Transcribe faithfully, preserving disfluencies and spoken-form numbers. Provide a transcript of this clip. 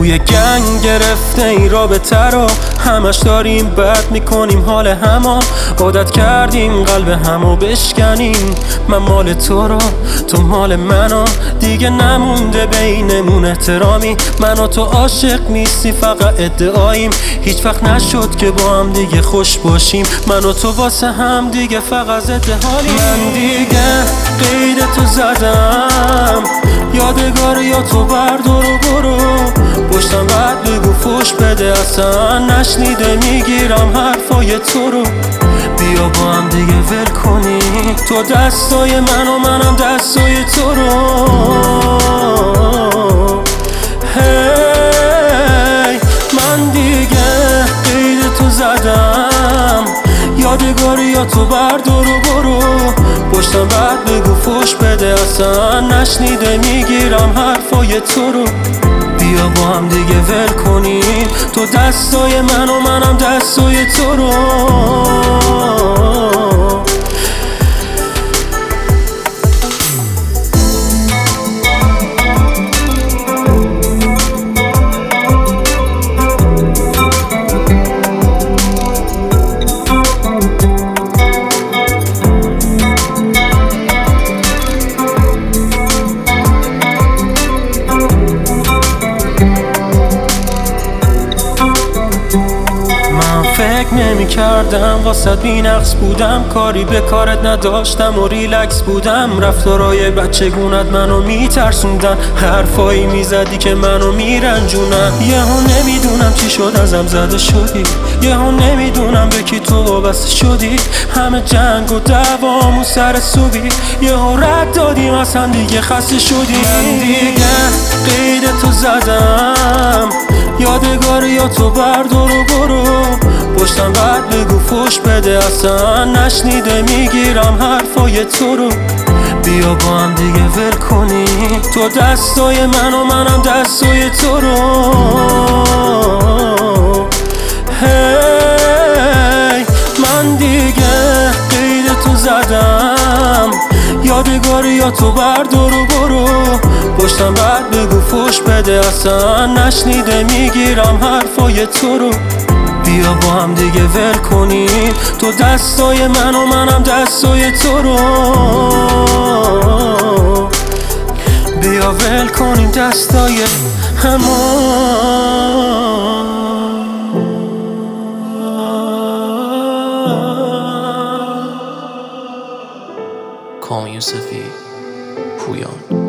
توی گنگ گرفته این رابطه رو، همش داریم بد میکنیم حال همو، عادت کردیم قلب همو بشکنیم. من مال تو رو، تو مال منو، دیگه نمونده بینمون احترامی. من و تو عاشق نیستی، فقط ادعاییم، هیچ وقت نشد که با هم دیگه خوش باشیم. من و تو واسه هم دیگه فقط ضد حالیم. من دیگه قید تو زدم، یادگار یا تو بردار و برو، پشتم بعد بگو فوش بده، اصلا نشنیده میگیرم حرفای تو رو. بیا با هم دیگه ول کنیم، تو دستای من و منم دستای تو رو. هی من دیگه قید تو زدم، یادگاری یا تو بردار و برو، پشتم بعد بگو فوش بده، اصلا نشنیده میگیرم حرفای تو رو. بیا با هم دیگه ول کنیم، تو دستای من و منم دستای تو رو. فکر نمی کردم واسه بی نقص بودم، کاری به کارت نداشتم و ریلکس بودم. رفتارای بچگونت منو میترسوندن، حرفایی میزدی که منو میرنجونن. یهو نمیدونم چی شد ازم زده شدی، یهو نمیدونم به کی تو وابسته شدی. همه جنگ و دوام و سر صبحی، یهو رد دادیم اصلا دیگه خسته شدی. من دیگه قید تو زدم، یادگاری یا تو بردار و برو، پشتم بعد بگو فوش بده، اصلا نشنیده میگیرم حرفای تو رو. بیا با هم دیگه ول کنیم، تو دستای من و منم دستای تو رو. هی من دیگه قید تو زدم، یادگاری یا تو بردار و برو، پشتم بعد بگو فوش بده، اصلا نشنیده میگیرم حرفای تو رو. بیا با هم دیگه ول کنیم، تو دستای من و منم دستای تو رو. بیا ول کنیم دستای همو. کامیون سفید پویان.